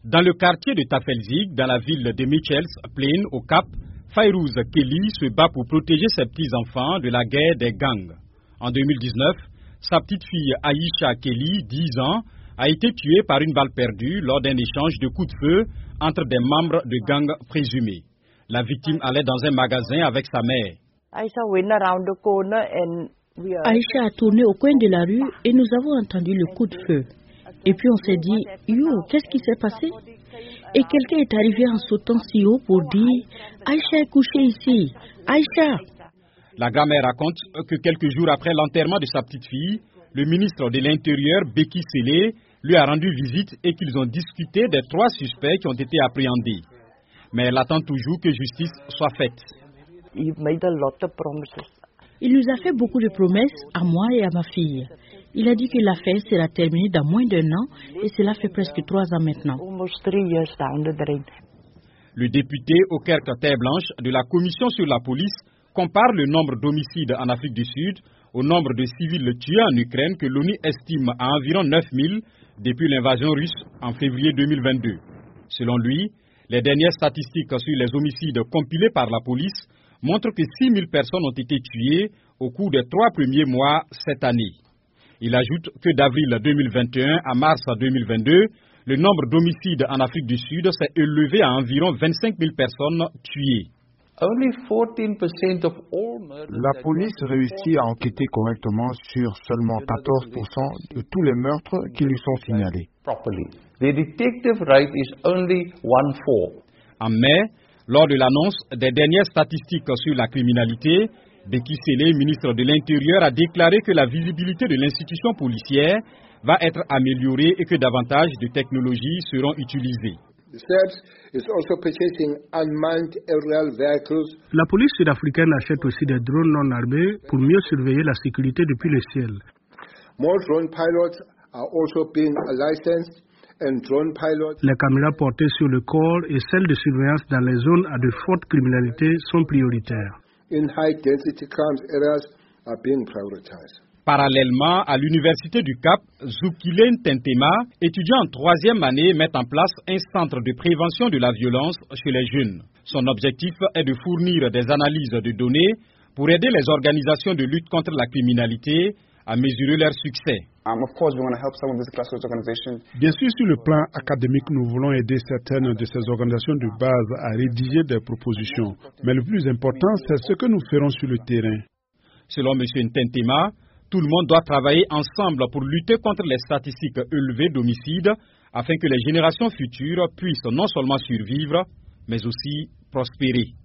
Dans le quartier de Tafelzig, dans la ville de Mitchells Plain, au Cap, Fayrouz Kelly se bat pour protéger ses petits-enfants de la guerre des gangs. En 2019, sa petite fille Aïcha Kelly, 10 ans, a été tuée par une balle perdue lors d'un échange de coups de feu entre des membres de gangs présumés. La victime allait dans un magasin avec sa mère. Aïcha a tourné au coin de la rue et nous avons entendu le coup de feu. Et puis on s'est dit, qu'est-ce qui s'est passé? Et quelqu'un est arrivé en sautant si haut pour dire, Aïcha est couchée ici, Aïcha. La grand-mère raconte que quelques jours après l'enterrement de sa petite fille, le ministre de l'Intérieur, Beki Sele, lui a rendu visite et qu'ils ont discuté des 3 suspects qui ont été appréhendés. Mais elle attend toujours que justice soit faite. Il nous a fait beaucoup de promesses à moi et à ma fille. Il a dit que l'affaire sera terminée dans moins d'1 an et cela fait presque 3 ans maintenant. Le député Aukerk Terre-Blanche de la Commission sur la police compare le nombre d'homicides en Afrique du Sud au nombre de civils tués en Ukraine que l'ONU estime à environ 9000 depuis l'invasion russe en février 2022. Selon lui, les dernières statistiques sur les homicides compilées par la police montrent que 6000 personnes ont été tuées au cours des 3 premiers mois cette année. Il ajoute que d'avril 2021 à mars 2022, le nombre d'homicides en Afrique du Sud s'est élevé à environ 25 000 personnes tuées. La police réussit à enquêter correctement sur seulement 14% de tous les meurtres qui lui sont signalés. En mai, lors de l'annonce des dernières statistiques sur la criminalité, Beki Sele, ministre de l'Intérieur, a déclaré que la visibilité de l'institution policière va être améliorée et que davantage de technologies seront utilisées. La police sud-africaine achète aussi des drones non armés pour mieux surveiller la sécurité depuis le ciel. Les caméras portées sur le corps et celles de surveillance dans les zones à de forte criminalité sont prioritaires. Parallèlement, à l'université du Cap, Zoukilen Tentema, étudiant en 3e année, met en place un centre de prévention de la violence chez les jeunes. Son objectif est de fournir des analyses de données pour aider les organisations de lutte contre la criminalité à mesurer leur succès. Bien sûr, sur le plan académique, nous voulons aider certaines de ces organisations de base à rédiger des propositions. Mais le plus important, c'est ce que nous ferons sur le terrain. Selon M. Ntentema, tout le monde doit travailler ensemble pour lutter contre les statistiques élevées d'homicides afin que les générations futures puissent non seulement survivre, mais aussi prospérer.